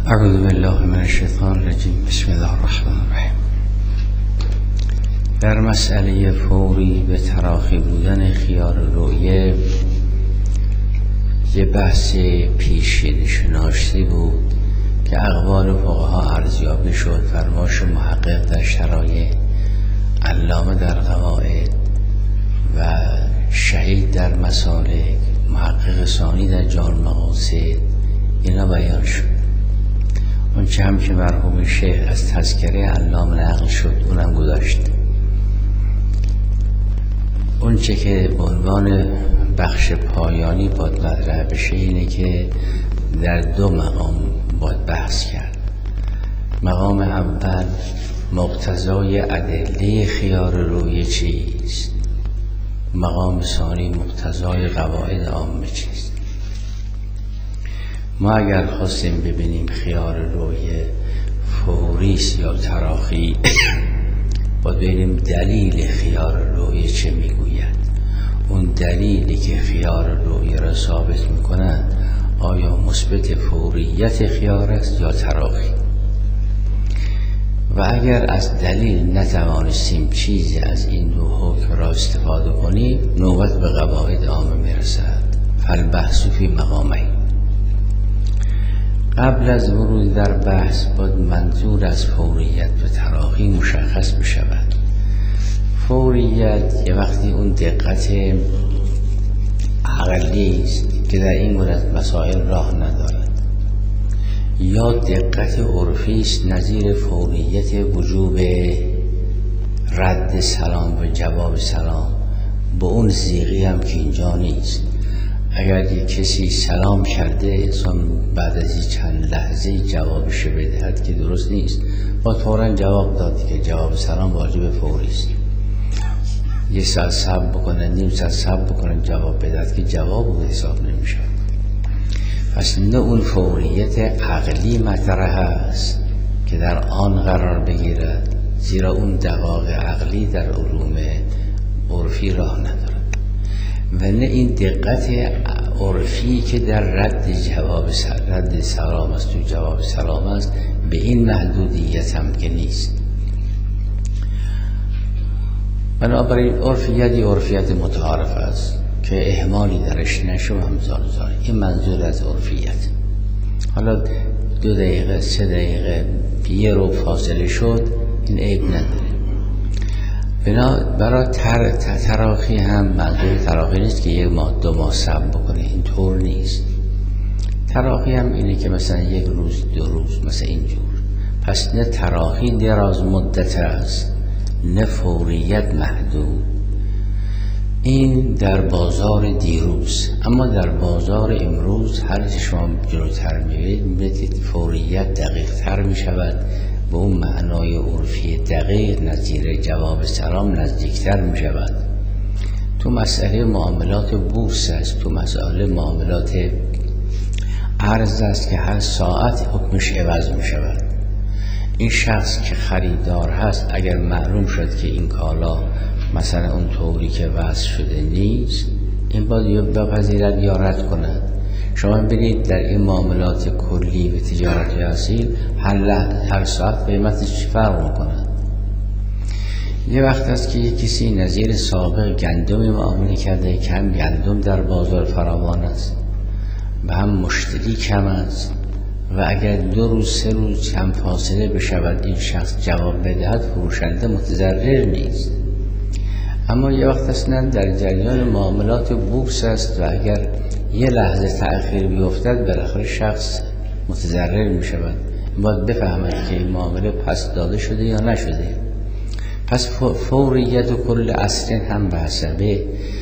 اعوذ بالله من الشیطان الرجیم. بسم الله الرحمن الرحیم. در مسئله فوری به تراخی بودن خیار رویه یه بحث پیشین شناختی بود که اقوال فقها ارزیابی شد. فرمایش محقق در شرایع، علامه در قواعد و شهید در مسالک، محقق ثانی در جامع مقاصد اینا بیان شد. اون چه هم که مرحوم شیخ از تذکره علامه نقل شد اونم گذاشت. اون چه که به عنوان بخش پایانی باید مطرح بشه اینه که در دو مقام باید بحث کرد. مقام اول مقتضای ادله خیار رویه چیست، مقام ثانی مقتضای قواعد عامه چیست. ما اگر خواستیم ببینیم خیار رویه فوریست یا تراخی باید ببینیم دلیل خیار رویه چه میگوید. اون دلیلی که خیار رویه را ثابت میکنه آیا مثبت فوریت خیار است یا تراخی. و اگر از دلیل نتوانستیم چیزی از این دو حکم را استفاده کنیم نوبت به قواعد عامه میرسد. فالبحث فی مقامین. قبل از ورود در بحث باید منظور از فوریت و تراخی مشخص بشود. فوریت یه وقتی اون دقت عقلی است که در این مورد مسائل راه ندارد، یا دقت عرفی است نظیر فوریت وجوب رد سلام و جواب سلام، به اون صیغه هم که اینجا نیست. اگر یک کسی سلام کرده بعد از چند لحظه جوابش بدهد که درست نیست، با فوراً جواب داد که جواب سلام واجب فوری است. یه ساعت صبر بکنه، نیم ساعت صبر بکنه جواب بدهد که جواب او حساب نمیشه. پس نه اون فوریت عقلی مطرح است که در آن قرار بگیرد، زیرا اون دقایق عقلی در علوم عرفی راه ندارد، و نه این دقت عرفی که در رد سلام است، تو جواب سلام است، به این محدودیت هم که نیست. بنابراین عرفیت یه عرفیت متعارف است که اهمالی درش نشه و همزار زاره. این منظور از عرفیت. حالا 2 دقیقه 3 دقیقه یه رو فاصله شد این عیب نداره. برای تراخی هم منظور تراخی نیست که 1 ماه 2 ماه صبر بکنه، این طور نیست. تراخی هم اینه که مثلا 1 روز 2 روز مثلا اینجور. پس نه تراخی دراز مدت است نه فوریت محدود. این در بازار دیروز، اما در بازار امروز هر چه شما جلوتر میبینید فوریت دقیق تر میشود، به اون معنای عرفی دقیق نظیر جواب سلام نزدیکتر می شود. تو مسئله معاملات بورس است، تو مسئله معاملات ارز است که هر ساعت حکمش عوض می شود. این شخص که خریدار هست اگر معلوم شد که این کالا مثلا اون طوری که وضع شده نیست، این باید یا بپذیرد یا رد کند. شما برید در این معاملات کلی و تجارت اصیل هر ساعت قیمتش فرق می‌کند. یه وقت است که یک کسی نظیر سابق گندم معامله کرده که هم گندم در بازار فراوان است و هم مشتری کم است، و اگر 2 روز 3 روز کم فاصله بشود این شخص جواب بدهد فروشنده متضرر نیست. اما یه وقت اصلا در جریان معاملات بورس است و اگر یه لحظه تأخیر بیفتد بالاخره شخص متضرر می شود. باید بفهمد که این معامله پس داده شده یا نشده. پس فوریت و کل اصل هم به حسبه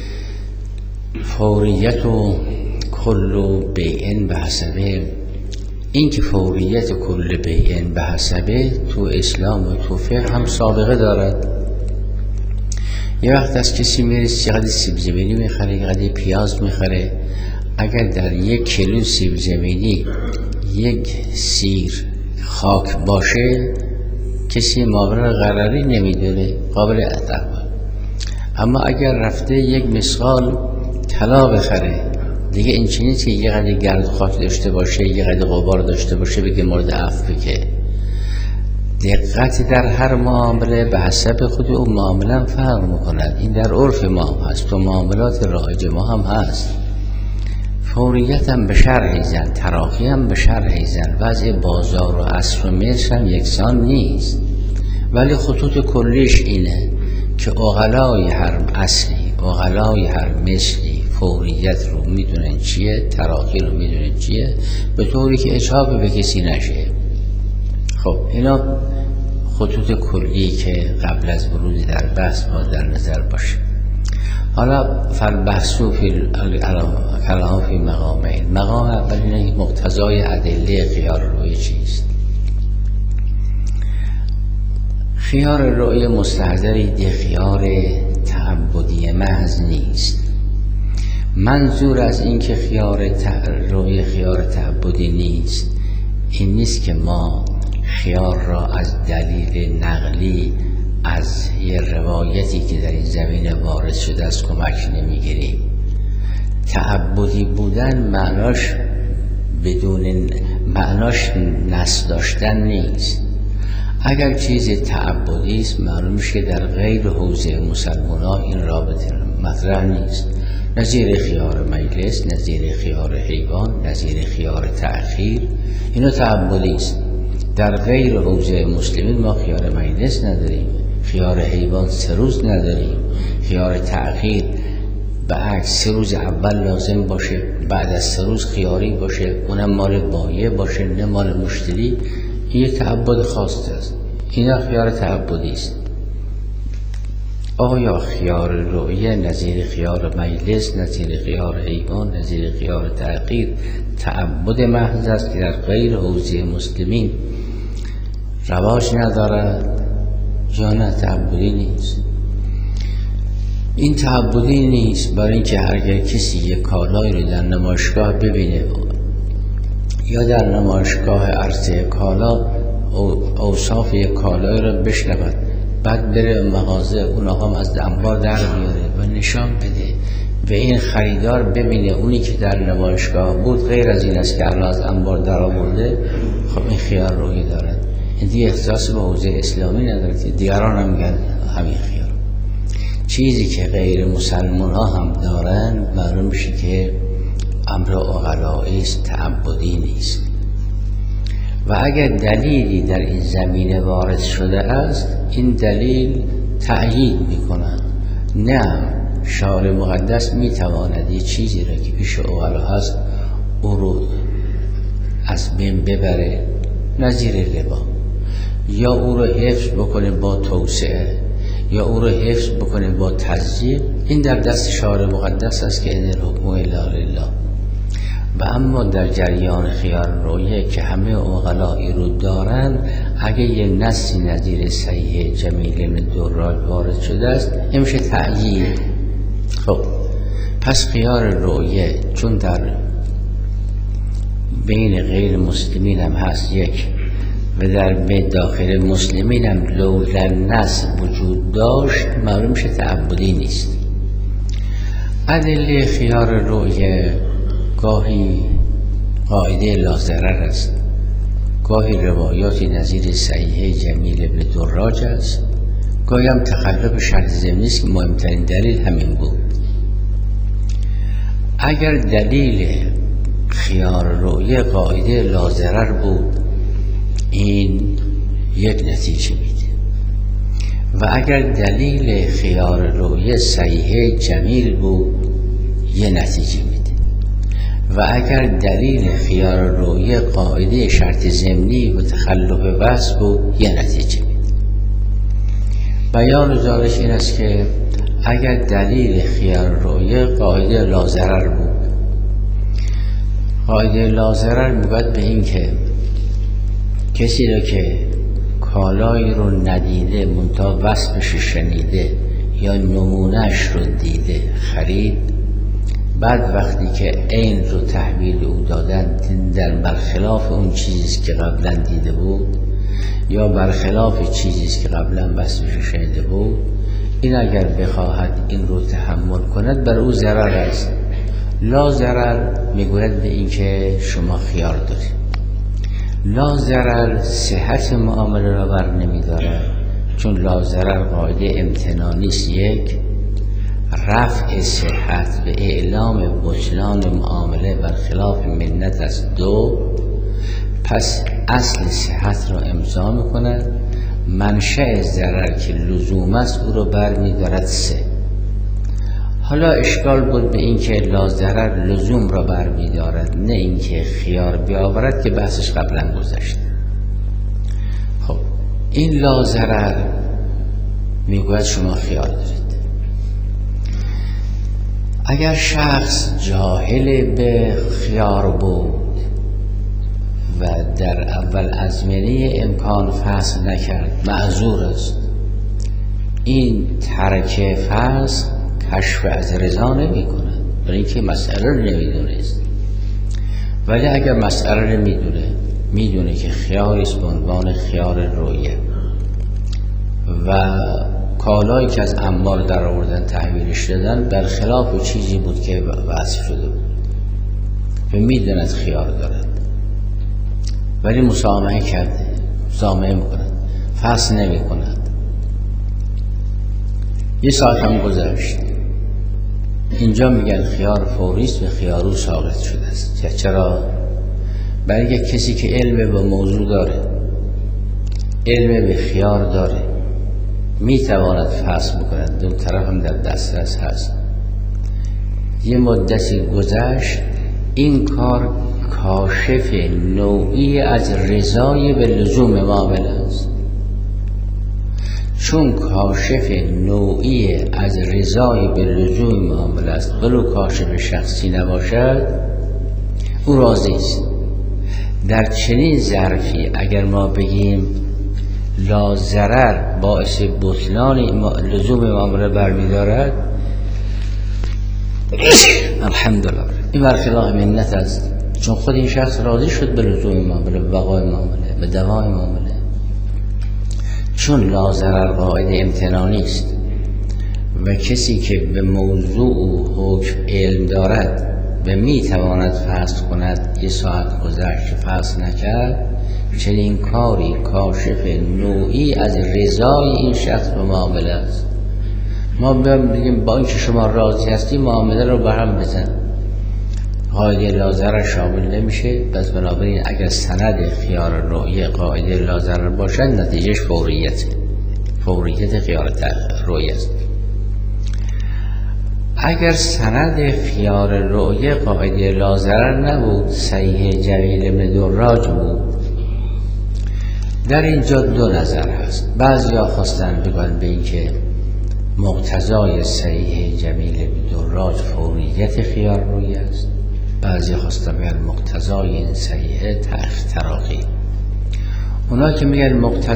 فوریت و کل بیعن به حسبه این که فوریت و کل بیعن به حسبه تو اسلام و تو فقه هم سابقه دارد. یه وقت از کسی میره چقدر سیب زمینی میخره، چقدر پیاز میخره، اگر در 1 کیلو سیب زمینی 1 سیر خاک باشه کسی مابرر قراری نمیدونه، قابل اعتبار. اما اگر رفته 1 مسقال طلا بخره دیگه این چیزی نیست که یه قدر گرد خاک داشته باشه، یه قدر غبار داشته باشه بگه مورد عفو. که دقت در هر معامله به حسب خود اون معامله فرق میکند. این در عرف ما هم هست، تو معاملات رایج ما هم هست. فوریت هم به شرح زن، تراخی هم به شرح زن. وضع بازار و عصر و مصر هم یکسان نیست، ولی خطوط کلیش اینه که عقلای هر اصلی، عقلای هر مثلی فوریت رو میدونن چیه، تراخی رو میدونن چیه، به طوری که اچاب به کسی نشه. خب اینا خطوط کلی که قبل از ورود در بحث ما در نظر باشه. حالا فالبحثو فی کلام فی مقامین. مقام اول اینه مقتضای ادله خیار روی چیست. خیار رؤیه مستحضری ده خیار تعبدی محض نیست. منظور از این که خیار رؤیه خیار تعبدی نیست این نیست که ما خیار را از دلیل نقلی از یه روایتی که در این زمینه وارد شده از کمک نمیگیریم. تعبدی بودن معناش نص داشتن نیست. اگر چیز تعبدی است معلوم میشه که در غیر حوزه مسلمان‌ها این رابطه مطرح نیست. نظیر خیار مجلس، نظیر خیار حیوان، نظیر خیار تأخیر، اینا تعبدی است. در غیر حوزه مسلمین ما خیار مجلس نداریم، خیار حیوان 3 روز نداریم، خیار تأخیر به عکس 3 روز اول لازم باشه، بعد از 3 روز خیاری باشه، اونم مال بایع باشه نه مال مشتری. این یک تعبد خاص است. اینا خیار تعبدی است. آیا خیار رؤیه نظیر خیار مجلس، نظیر خیار حیوان، نظیر خیار تأخیر تعبد محض است که در غیر حوزه مسلمین رواج ندارد یا نه تعبدی نیست؟ این تعبدی نیست، برای اینکه هرگر کسی یک کالایی رو در نمایشگاه ببینه یا در نمایشگاه عرضه کالا اوصاف یک کالایی رو بشنود، بعد بره مغازه اونها هم از انبار در بیاره و نشان بده و این خریدار ببینه اونی که در نمایشگاه بود غیر از این است که الان از انبار در آورده، خب این خیار روی دارد. این دیگه احساس به حوزه اسلامی ندارد. دیگران هم میگن همین خیار. چیزی که غیر مسلمان ها هم دارن معلوم میشه که امر عقلایی است، تعبدی نیست. و اگر دلیلی در این زمینه وارد شده است این دلیل تأیید میکنه. نه شارع مقدس میتواند یه چیزی را که پیش عقلا هست او رو از بین ببره، نظیر ربا، یا او رو حفظ بکنه با توسعه، یا او رو حفظ بکنه با تزییق. این در دست شارع مقدس است که ان الحکم الا لله. و اما در جریان خیار رویه که همه عقلایی رو دارن، اگه یه نصی نظیر صحیح جمیل من دراج وارد شده است نمیشه تأیید. خب پس خیار رویه چون در بین غیر مسلمین هم هست یک و در بین داخل مسلمین هم لولا نص وجود داشت معلوم میشه تعبدی نیست. ادله خیار رویه گاهی قاعده لاضرر است، گاهی روایاتی نظیر صحیح جمیل ابن دراج است، گاهی هم تخلف شرط ضمنی است که مهمترین دلیل همین بود. اگر دلیل خیار رویه قاعده لاضرر بود این یک نتیجه میده، و اگر دلیل خیار رویه صحیح جمیل بود یه نتیجه میده، و اگر دلیل خیار رویه قاعده شرط ضمنی و تخلف وصف بود یه نتیجه میده. بیان ذالک این است که اگر دلیل خیار رویه قاعده لاضرر بود، قاعده لاضرر میگوید به این که کسی را که کالایی رو ندیده منتها وصفش شنیده یا نمونهش رو دیده خرید، بعد وقتی که عین رو تحویل او دادن در برخلاف اون چیزی که قبلا دیده بود یا برخلاف چیزی که قبلا وصفش شنیده بود، این اگر بخواهد این رو تحمل کند بر او ضرر است. لا ضرر میگوید به این که شما خیار دارید. لا ضرر صحت معامله را بر نمیدارد، چون لا ضرر قاعده امتنانی است. یک، رفع صحت و اعلام بطلان معامله برخلاف منت است. دو، پس اصل صحت را امضا میکند. منشأ ضرر که لزوم است او را بر میدارد. سه، حالا اشکال بود به این که لا ضرر لزوم را بر میدارد، نه اینکه خیار بیاورد که بحثش قبلا گذشت. خب این لا ضرر میگوید شما خیار دارید. اگر شخص جاهل به خیار بود و در اول ازمینه امکان فسخ نکرد، معذور است. این ترک فسخ کشف از رضا نمی کند، برای اینکه مسئله رو نمیدونست. ولی اگر مسئله رو میدونه که خیاری است به عنوان خیار رویه و کالایی که از انبار در آوردن تحویلش دادن برخلاف چیزی بود که وصف شده بود و میدوند خیار دارد، ولی مسامحه کرده، مسامحه میکند، فسخ نمی کند. یه ساعت هم گذشت، اینجا میگن خیار فوریست و خیارو ساقط شده است. چرا؟ برای کسی که علم به موضوع داره، علم به خیار داره، میتواند فسخ بکند. دو طرف هم در دسترس هست. یه مدتی گذشت، این کار کاشف نوعی از رضای به لزوم معامله است. چون کاشف نوعی از رضای به لزوم معامله است، ولو کاشف شخصی نباشد، او راضی است. در چنین ظرفی اگر ما بگیم لا ضرر باعث بطلان لزوم معامله برمی‌دارد، الحمدلله این برخلاف منت است، چون خود این شخص راضی شد به لزوم معامله، به بقای معامله، به دوام معامله. چون لا ضرر قاعده امتنانی است و کسی که به موضوع و حکم علم دارد و میتواند فسخ کند، یه ساعت گذشت که فسخ نکرد، چنین کاری کاشف نوعی از رضای این شخص به معامله است. ما بگیم با اینکه شما راضی هستی معامله رو به هم بزن، قاعده لا ضرر شامل نمیشه. پس بنابراین اگر سند خیار رویه قاعده لا ضرر باشد، نتیجهش فوریت خیار رویه است. اگر سند خیار رویه قاعده لا ضرر نبود، صحیح جمیل ابن دراج بود، در اینجا دو نظر هست. بعضیا خواستن بگن به این که مقتضای صحیح جمیل ابن دراج فوریت خیار رویه است. بعضی خواستن بگن مقتضای این صحیح تراخی. اونا که میگن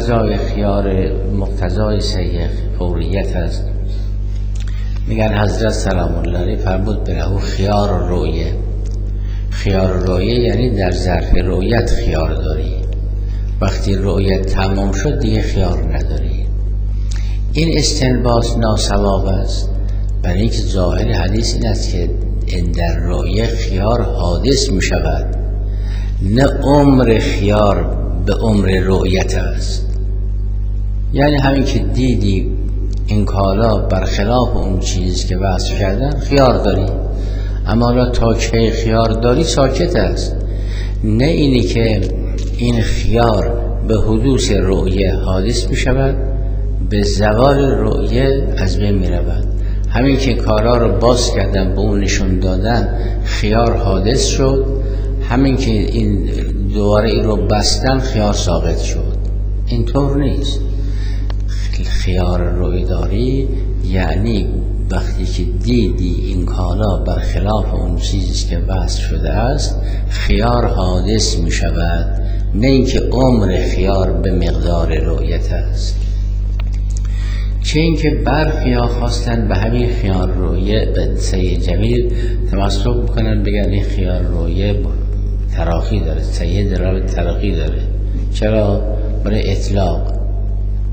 مقتضای صحیح فوریت است، میگن حضرت سلام الله علیه فرمود به خیار رویه. خیار رویه یعنی در ظرف رویت خیار داری، وقتی رویت تمام شد دیگه خیار نداری. این استنباط ناصواب است، برای اینکه ظاهر حدیث این است که در رویه خیار حادث می شود، نه عمر خیار به عمر رویت است. یعنی همین که دیدی این کالا برخلاف اون چیزی که وصف کردن خیار داری، اما حالا تا که خیار داری ساکت است. نه اینی که این خیار به حدوث رؤیه حادث می شود، به زوال رؤیه از بین می رود. همین که کارا رو باز کردن به اون نشون دادن خیار حادث شد، همین که این دوباره این رو بستن خیار ساقط شد. اینطور نیست. خیار رویداری یعنی وقتی که دیدی این کالا برخلاف اون چیزی که وصف شده است خیار حادث می شود، نه اینکه عمر خیار به مقدار رویت است. چه اینکه برخیا خواستن به همین خیار رویه به سید جمیل تمسک بکنن، بگن این خیار رویه تراخی داره، سید را تراخی داره. چرا؟ برای اطلاق.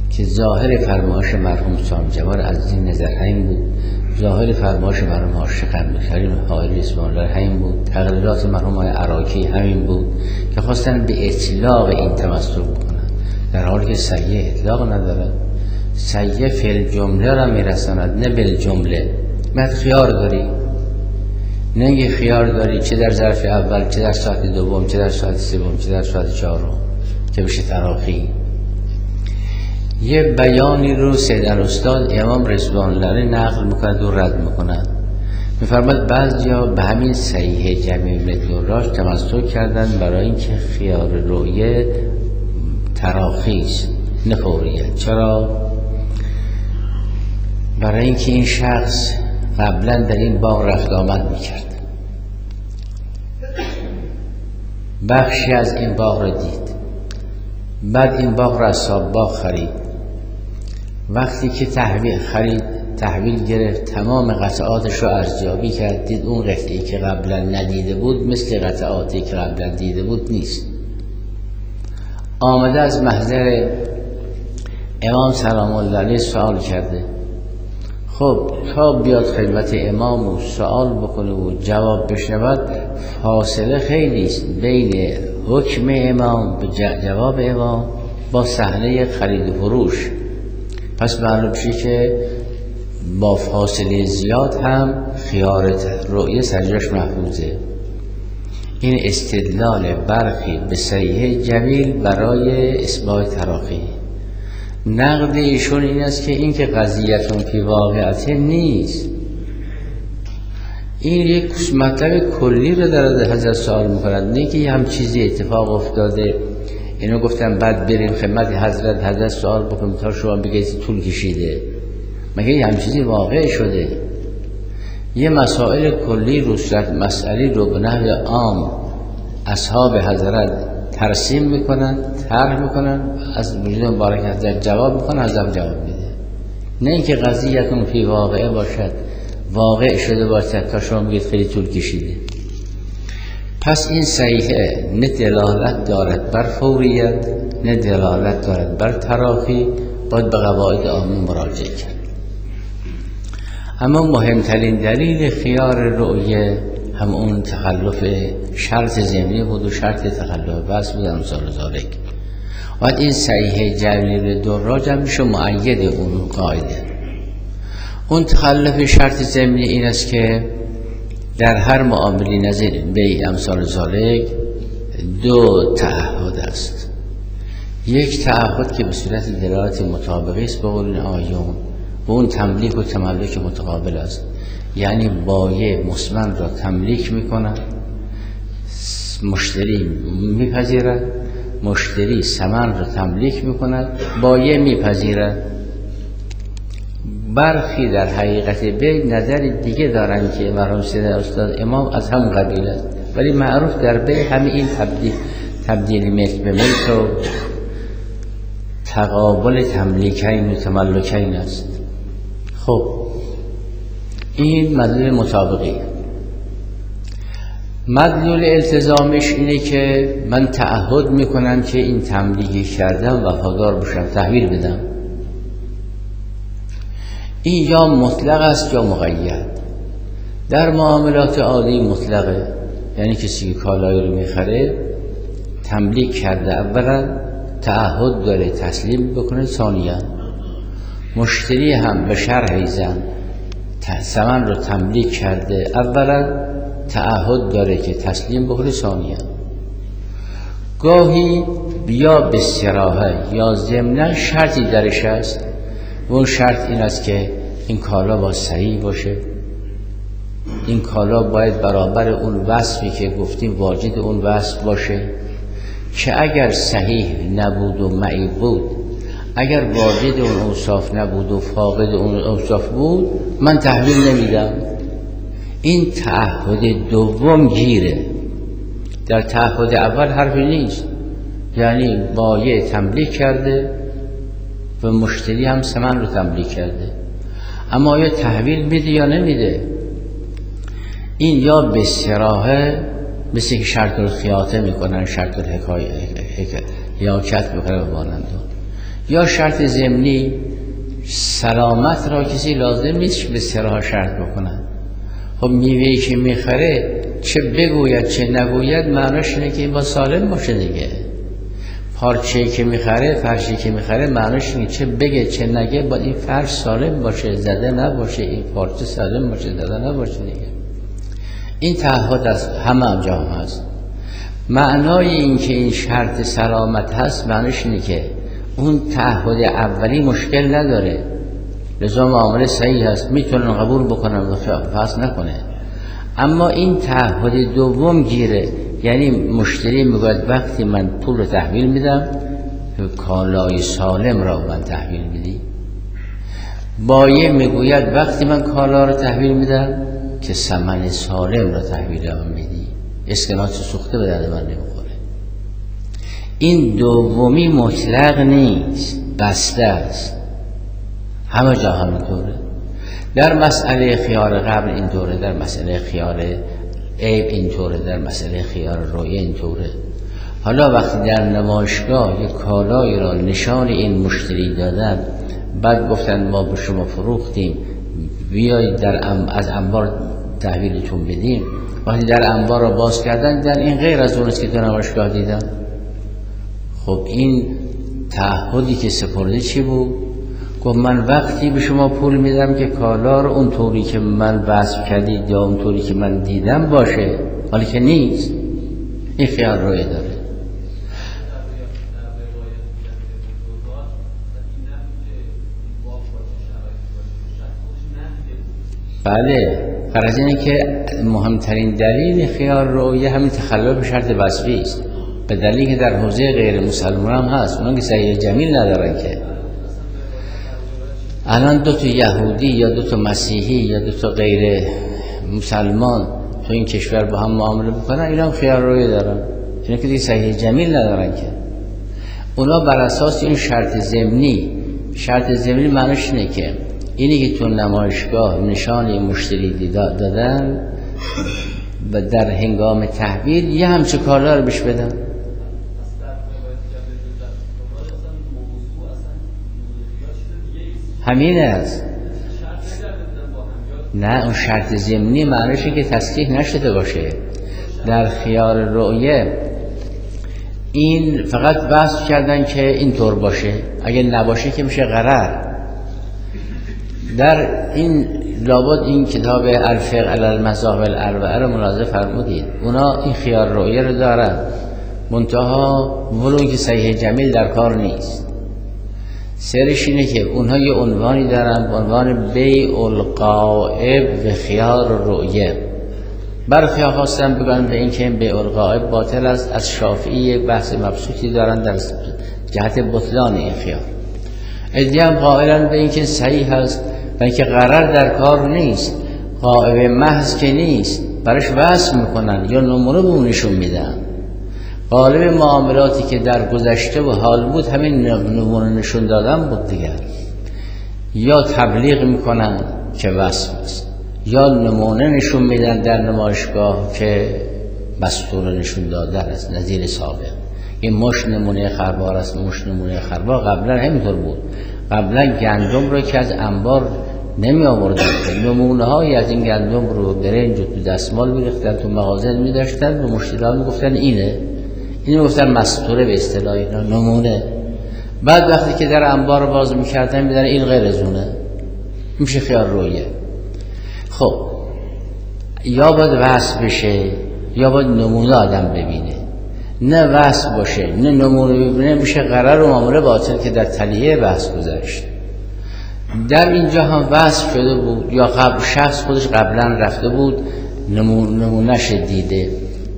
که ظاهر فرمایش مرحوم سام جواد از این نظر همین بود، ظاهر فرمایش مرحوم حاج قنبرکریم حائری اسماعیل همین بود، تقریرات مرحوم عراقی همین بود که خواستن به اطلاق این تمسک بکنن، در حالی که سیه اطلاق ندارد. سیه فعل جمله را میرساند، نه بالجمله. بعد خیار داری، نه خیار داری، چه در ظرف اول، چه در ساعت دوم، چه در ساعت سوم، چه در ساعت چهارم، که بشه تراخی. یه بیانی رو سید الاستاد امام رضوان الله نقل میکند و رد میکند. میفرماد بعضیا به همین صحیح جمعی مدلوراش تمسک کردن برای اینکه خیار رؤیه تراخی است نه فوریت. چرا؟ برای اینکه این شخص قبلا در این باغ رفت آمد میکرد، بخشی از این باغ رو دید، بعد این باغ را از صاحب باغ خرید. وقتی که تحویل گرفت، تمام قطعاتش رو ارزیابی کرد، دید اون قطعی که قبلا ندیده بود مثل قطعاتی که قبلا دیده بود نیست. آمده از محضر امام سلام الله علیه سوال کرده. خب تا بیاد خدمت امام و سوال بکنه و جواب بشنود، فاصله خیلی است بین حکم امام به جواب امام با صحنه خرید و فروش. پس معلوم میشه که با فاصله زیاد هم خیار رؤیه سرجاش محفوظه. این استدلال برخی به صحیح جمیل برای اثبات تراخی. نقد ایشون این است که این که قضیتون فی واقعیت نیست، این یک مطلب کلی رو در حضرت سوال میکنند، نه که هم چیزی اتفاق افتاده اینو گفتم بعد بریم خدمت حضرت سوال بکنیم تا شما بگید طول کشیده. مگه هم چیزی واقع شده؟ یه مسائل کلی رو مسئله رو به نحو عام اصحاب حضرت ترسیم میکنن، طرح میکنن، از وجود مبارک حضرت جواب میکنن، حضرت جواب میده. نه اینکه قضیتون فی واقعه باشد، واقع شده باشد تا شما بگید خیلی طول کشیده. پس این صحیحه نه دلالت دارد بر فوریت، نه دلالت دارد بر تراخی، باید به قواعد عامه مراجعه کرد. اما مهمترین دلیل خیار رؤیه هم اون تخلف شرط ضمنی بود و شرط تخلف بس بود امثال ذالک. و این صحیح جلیل دراج هم میشه مؤید اون قاعده. اون تخلف شرط ضمنی این است که در هر معامله نظیر بیع امثال ذالک دو تعهد است. یک تعهد که به صورت دلالت مطابقی است به قول آیون و اون تملیک و تملک متقابل است، یعنی بایع مسمن را تملیک میکند، مشتری میپذیرد، مشتری ثمن را تملیک میکند، بایع میپذیرد. برخی در حقیقت بیع نظر دیگه دارن که مرحوم سید استاد امام از هم قبیل است، ولی معروف در بیع همین این تبدیل ملک به ملک و تقابل تملیکین و تملکین است. خب این مدلول مطابقی. مدلول التزامش اینه که من تعهد میکنم که این تملیکی کردم وفادار باشم، تحویل بدم. این یا مطلق است یا مقید. در معاملات عادی مطلقه، یعنی کسی که کالایی رو میخره تملیک کرده، اولا تعهد داره تسلیم بکنه، ثانیا مشتری هم به شرح زن ثمن رو تملیک کرده، اولا تعهد داره که تسلیم بکنه، ثانیا گاهی بیا به صراحه یا ضمناً شرطی درش است و اون شرط این است که این کالا باید صحیح باشه، این کالا باید برابر اون وصفی که گفتیم واجد اون وصف باشه، که اگر صحیح نبود و معیب بود، اگر واجد اون اوصاف نبود و فاقد اون اوصاف بود، من تحویل نمیدم. این تعهد دوم گیره. در تعهد اول حرفی نیست، یعنی بایع تملیک کرده و مشتری هم ثمن رو تملیک کرده، اما آیا تحویل میده یا نمیده؟ این یا به صراحه مثل که شرط الخیاطه میکنن، شرط الحکایت میکنن و مانند، یا شرط ضمنی، سلامت را کسی لازم نیست که به سرها شرط بکنن. خب میوهی که میخره چه بگوید چه نگوید معناش اینه که این با سالم باشه دیگه. پارچه‌ای که میخره، فرشی که میخره معناش اینه چه بگه چه نگه با این فرش سالم باشه، زده نباشه، این پارچه سالم باشه، زده نباشه دیگه. این تعهد از همه جا هست. معنای این که این شرط سلامت هست معناش اینه که اون تعهد اولی مشکل نداره، لذا معامله صحیح هست، میتونن قبول بکنن و فاسد نکنه. اما این تعهد دوم گیره، یعنی مشتری میگوید وقتی من پول رو تحویل میدم کالای سالم را من تحویل میدی، بایع میگوید وقتی من کالا رو تحویل میدم که ثمن سالم را تحویل من میدی، اسکناس سوخته به درد من نمیخوره. این دومی مطلق نیست، بسته است، همه جا همینطوره. در مسئله خیار قبل اینطوره، در مسئله خیار عیب اینطوره، در مسئله خیار رویه اینطوره. حالا وقتی در نمایشگاه یک کالایی را نشان این مشتری دادن، بعد گفتن ما به شما فروختیم بیایید از انبار تحویلتون بدیم، وقتی در انبار را باز کردن در این غیر از اون است که در نمایشگاه دیدن. خب این تعهدی که سپرده چی بود؟ گفت من وقتی به شما پول میدم که کالا رو اون طوری که من وصف کردید یا اون طوری که من دیدم باشه، حالی که نیست. این خیال روی داره. بله، غرض اینه که مهمترین دلیل خیال رویه همین تخلف شرط وصفی است، به دلیلی که در حوزه غیر مسلمان هم هست. اونا که صحیح جمیل ندارن که الان دو تا یهودی یا دو تا مسیحی یا دو تا غیر مسلمان تو این کشور با هم معامله بکنن، اینا هم خیال روی دارن، اینا که دیگه صحیح جمیل ندارن که. اونا بر اساس این شرط ضمنی معنیش اینه که اینی که تو نمایشگاه نشان مشتری دادن و در هنگام تحویل یه همچه کالا رو بهش بدن. همین است. نه، اون شرط ضمنی معنیشه که تصحیح نشده باشه. در خیار رؤیه این فقط بحث کردن که اینطور باشه، اگه نباشه که میشه غرر. در این لابد این کتاب الفقه علی المذاهب الاربعه رو ملاحظه فرمودید، اونا این خیار رؤیه رو دارن، منتها ولو که صحیح جمیل در کار نیست. سرش اینه که اونها یه عنوانی دارن، عنوان بیع الغائب و خیار رؤیه. برخی ها خواستن بگن به این که بیع الغائب باطل است، از شافعی یک بحث مبسوطی دارن در جهت بطلان این خیار. ادعی هم قائلن به این که صحیح است و اینکه قرار در کار نیست، غائب محض که نیست، برش وصف میکنن یا نمونه به اونشون میدن. غالب معاملاتی که در گذشته و حال بود همین نمونه نشون دادن بود دیگر، یا تبلیغ میکنن که وصف است، یا نمونه نشون میدن در نمایشگاه که مستور نشون دادن است. نظیر سابق این مش نمونه خروار است، مش نمونه خروار قبلا همینطور بود. قبلا گندم رو که از انبار نمی آوردن، نمونه های از این گندم رو برنج تو دستمال می‌ریختن، تو مغازه می‌داشتن و مشتریان میگفتن اینو گفتن مستوره به اصطلاح اینا، نمونه. بعد وقتی که در انبار رو باز می‌کردن می‌دن این غیر از اونه، میشه خیال رویه. خب یا باید وصف بشه یا باید نمونه آدم ببینه، نه وصف باشه نه نمونه ببینه، میشه قرار و معامله باطل که در تلیه بحث گذاشت. در اینجا هم وصف شده بود یا شخص خودش قبلا رفته بود نمونهش دیده.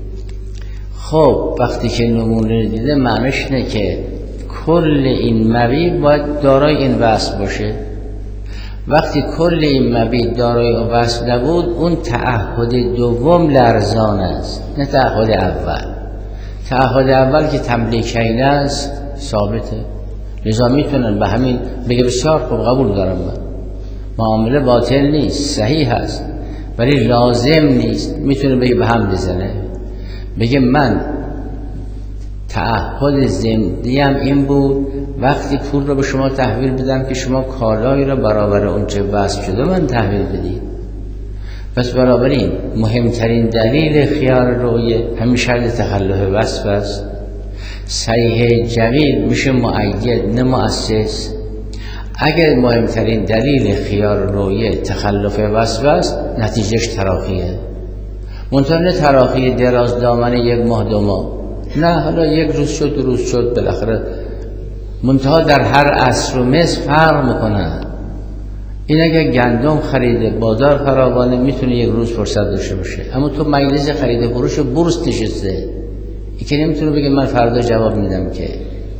خب وقتی که نمونه دیده معنیش اینه که کل این مبیع باید دارای این وصف باشه. وقتی کل این مبیع دارای اون وصف نبود، اون تعهد دوم لرزان است، نه تعهد اول. تعهد اول که تملیکین است ثابته، لذا میتونن به همین بگه بسیار خوب قبول دارم، من معامله باطل نیست، صحیح هست ولی لازم نیست. میتونه بگه به هم بزنه، بگه من تعهد ضمنیم این بود وقتی پول رو به شما تحویل بدم که شما کالایی را برابر اونچه وصف شده من تحویل بدید. پس بنابراین مهمترین دلیل خیار رؤیه همین شرط تخلف وصف است. صحیح جویل میشه مؤید نه مؤسس. اگر مهمترین دلیل خیار رؤیه تخلف وصف است نتیجهش تراخیه. منتها تراخی دراز دامن 1 ماه 2 ماه، نه حالا 1 روز شد 2 روز شد بالاخره، منتها در هر عصر و مصر فرق میکنه. این اگه گندم خریده بازار فراوانه میتونه 1 روز فرصت داشته باشه، اما تو مجلس خرید فروش بورس نشسته، این که نمیتونه بگه من فردا جواب میدم. که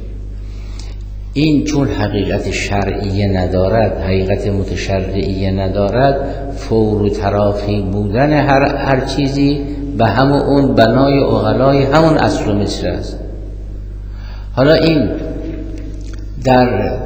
این چون حقیقت شرعیه ندارد، حقیقت متشرعیه ندارد، فور و تراخی بودن هر چیزی به همون اون بنای عقلای همون اصل و مصر است. حالا این در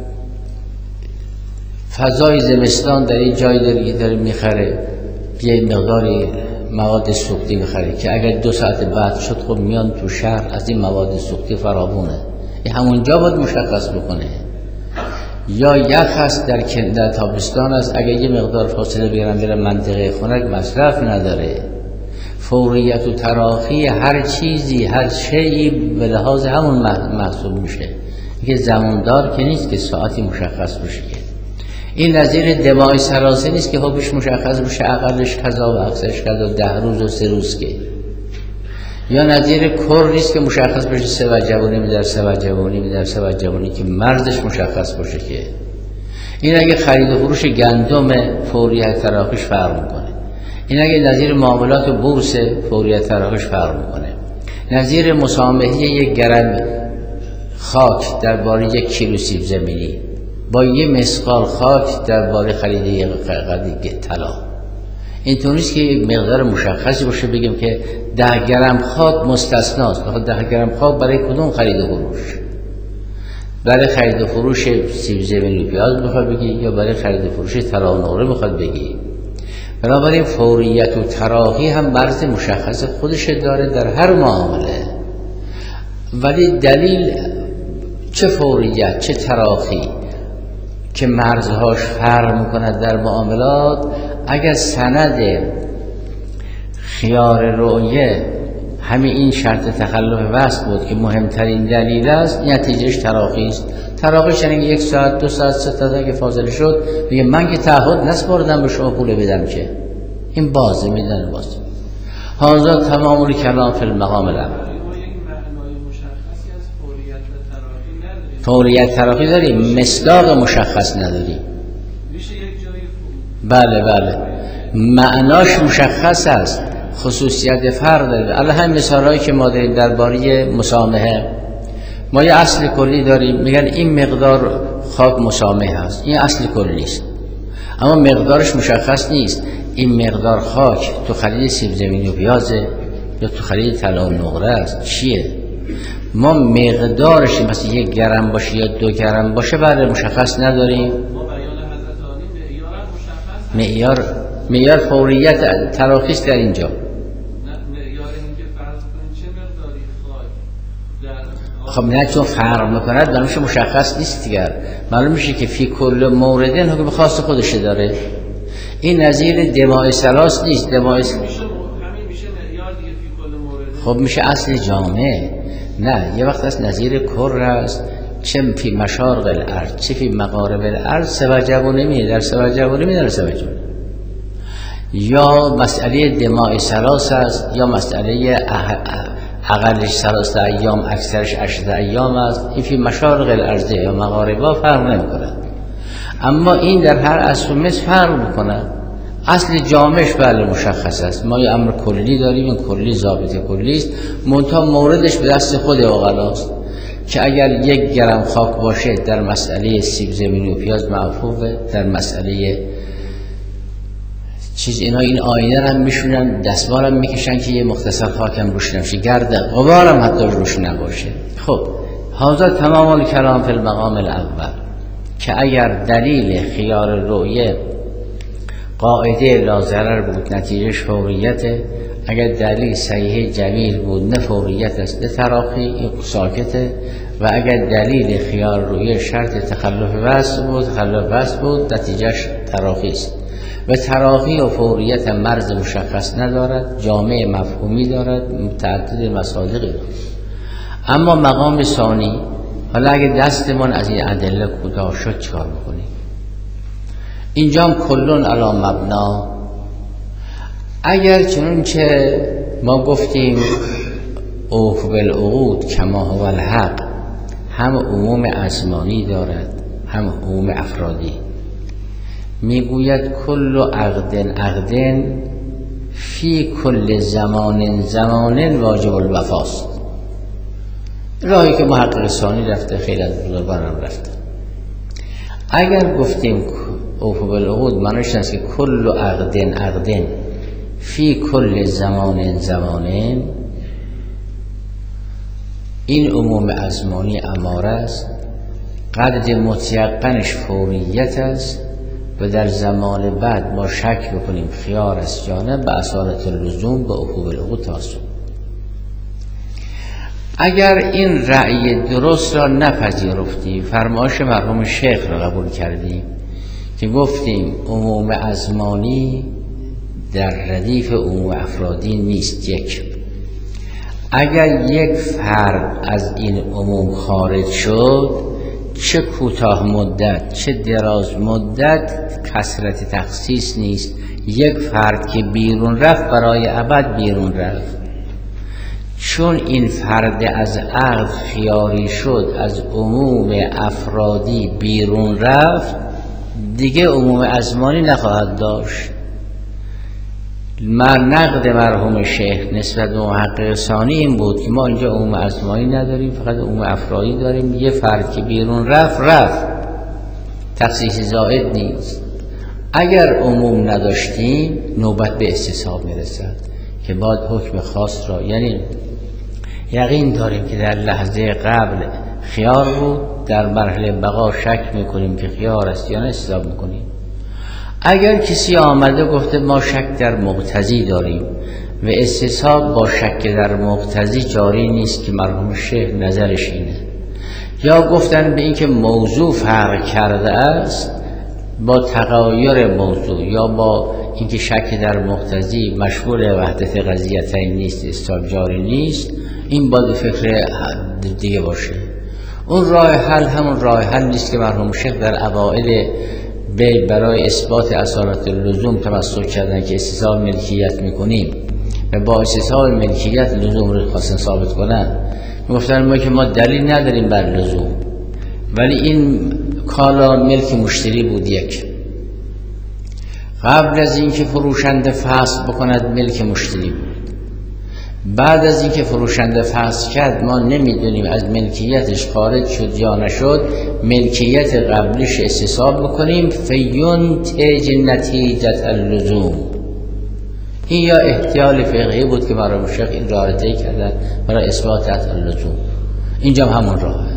فضای زمستان در این جای داره میخره یه مقداری مواد سوختی میخره که اگر 2 ساعت بعد شد خب میان تو شهر از این مواد سوختی فراوونه، همونجا باید مشخص بکنه. یا یخ هست در تابستان است، اگر یه مقدار فاصله بگیرن برن منطقه خنک مصرف نداره. فوریت و تراخی هر چیزی هر شیئی به لحاظ همون محسوب میشه، که زماندار که نیست که ساعتی مشخص بشه. این نظیر دماغ سراسر نیست که حکمش مشخص بشه اقلش کذا و اکثرش کذا 10 روز و 3 روز که، یا نظیر کر نیست که مشخص بشه 3 وجبانی میدر 3 وجبانی میدر 3 وجبانی که مرزش مشخص باشه. که این اگه خرید و فروش گندم فوریت تراخیش فرق میکنه. این اگه نظیر معاملات بورس فوریت تراخیش فرق میکنه. نظیر مسامحه 1 گرم خاک درباره 1 کیلو سیب زمینی با 1 مسقال خاک درباره خرید 1 قدی طلا. اینطور نیست که مقدار مشخصی باشه بگیم که 10 گرم خاک مستثناست. 10 گرم خاک برای کدوم خرید و فروش؟ برای خرید و فروش سیب زمینی و پیاز میخواد بگی، یا برای خرید و فروش طلا و نقره میخواد بگی؟ بنابراین فوریت و تراخی هم مرز مشخص خودش داره در هر معامله. ولی دلیل چه فوریت چه تراخی که مرزهاش فرق میکند در معاملات، اگر سند خیار رؤیه همین این شرط تخلف وصف بود که مهمترین دلیل است، نتیجهش تراخی است. تراخیش یعنی 1 ساعت 2 ساعت 3 ساعت اگه فاصله شد میگه من که تعهد نسپردم به شما پول بدم، که این بازه میدن باز. هذا تمام الکلام فی المقام الاول. فوریت تراخی داریم، مصداق مشخص نداریم. بله معناش مشخص است، خصوصیت فرق داره. الان هم مثالایی که ما داریم درباره مسامحه، ما یه اصل کلی داریم، میگن این مقدار خاک مسامحه است، این اصل کلی است، اما مقدارش مشخص نیست. این مقدار خاک تو خرید سیب زمینی و پیازه یا تو خرید طلا و نقره است، چیه؟ ما مقدارش مثلا 1 گرم باشه یا 2 گرم باشه بله مشخص نداریم. معیار فوریت تراخیست در اینجا. خب نه چون فرق میکند دانش مشخص نیست دیگر. معلوم میشه که فی کل موردن حکم خاص خودش داره. این نظیر دماء ثلاث نیست. دماء خب میشه اصل جامع. نه یه وقت از نظیر کر است، چه فی مشارق الارض چه فی مغارب الارض سوجب و نمیه، در سوجب و نمیه در سوجب، یا مسئله دماء ثلاث است یا مسئله اقلش 3 ایام اکثرش 8 ایام است. این فی مشارق الارض یا مغاربها فرق نمیکنه، اما این در هر اصل و مثل فرق میکنه. اصل جامعش بله مشخص است. ما یه امر کلی داریم، این کلی ضابط کلی است، منتها موردش به دست خود عقلاست که اگر 1 گرم خاک باشه در مسئله سیب زمینی و پیاز معفوفه، در مسئله چیز اینا این آینه هم میشونن، دستمال هم میکشن که یه مختصر خاکم روش نمیشه، گرد غبار هم حتی روش نباشه. خب هذا تمام الکلام فی المقام الاول، که اگر دلیل خیار رؤیه قاعده لا ضرر بود نتیجهش فوریته، اگر دلیل صحیح جمیل بود نه فوریت است نه تراخی، این ساکته. و اگر دلیل خیار روی شرط تخلف وصل بود نتیجهش تراخی است. و تراخی و فوریت مرز مشخص ندارد، جامع مفهومی دارد، متعدد مصادیقی دارد. اما مقام ثانی، حالا اگه دستمون از این ادله کوتاه شد چیکار بکنیم؟ اینجا هم کلون علی مبنا. اگر چنانچه ما گفتیم اوف بالعقود کما هو الحق، هم عموم ازمانی دارد هم عموم افرادی. میگوید کل عقدن فی کل زمان واجب الوفاست. راهی که محقق ثانی رفته، خیلی از بزرگان هم رفته. اگر گفتیم اوف بالعقود معنیش است که کل عقدن فی کل زمان، این عموم ازمانی اماره است، قدر متیقنش فوریت است و در زمان بعد ما شک بکنیم خیار است یا نه، به اصالت اللزوم به اوف بالعقود تعصب. اگر این رأی درست را نپذیرفتیم، فرمایش مرحوم شیخ را قبول کردیم که گفتیم عموم ازمانی در ردیف عموم افرادی نیست. اگر یک فرد از این عموم خارج شد، چه کوتاه مدت چه دراز مدت، کثرت تخصیص نیست. یک فرد که بیرون رفت برای ابد بیرون رفت. چون این فرد از عقد خیاری شد، از عموم افرادی بیرون رفت، دیگه عموم ازمانی نخواهد داشت. نقد مرحوم شیخ نسبت به محقق ثانی این بود که ما اینجا عموم ازمانی نداریم، فقط عموم افرادی داریم. یه فرد که بیرون رفت، تخصیص زائد نیست. اگر عموم نداشتیم نوبت به استصحاب میرسد که باید حکم خاص را، یعنی یقین داریم که در لحظه قبل خیار بود، در مرحله بقا شک میکنیم که خیار است یا نه، استصحاب میکنیم. اگر کسی آمده گفته ما شک در مقتضی داریم و استصحاب با شک در مقتضی جاری نیست که مرحوم شیخ نظرش اینه، یا گفتن به این که موضوع فرق کرده است با تغایر موضوع، یا با اینکه شک در مقتضی مشمول وحدت قضیتین نیست، استصحاب جاری نیست، این باید فکر دیگه باشه. اون راه حل همون راه حل نیست که مرحوم شیخ در اوائل برای اثبات اصالت اللزوم تمسک کردن که استصحاب ملکیت میکنیم و با استصحاب ملکیت لزوم رو خواستن ثابت کنن. میگفتن ما که ما دلیل نداریم بر لزوم، ولی این کالا ملک مشتری بود. یک، قبل از اینکه فروشنده فسخ بکند ملک مشتری بود. بعد از اینکه فروشنده فسخ کرد ما نمیدونیم از ملکیتش خارج شد یا نشد، ملکیت قبلیش استصحاب بکنیم فینتج نتیجت اللزوم. این یا احتیال فقهی بود که مرحوم شیخ این راه را طی کردن برای اثبات اللزوم. اینجا همون راهه.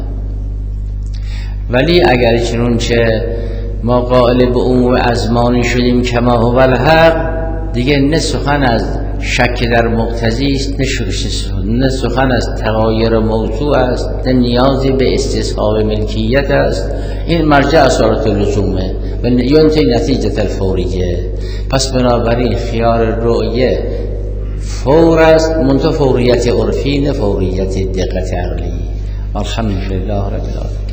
ولی اگر چنانچه ما قائل به عموم ازمانی شدیم کما هو الحق، دیگه نه سخن از شک در مقتضی است، نه سخن از تغایر موضوع است، نه نیازی به استصحاب ملکیت است. این مرجع اصالت لزومه و ینتهی نتیجه الفوریه. پس بنابراین خیار رؤیه فور است، منتها فوریت عرفی نه فوریت دقت عقلی. الحمدلله رب العالمین.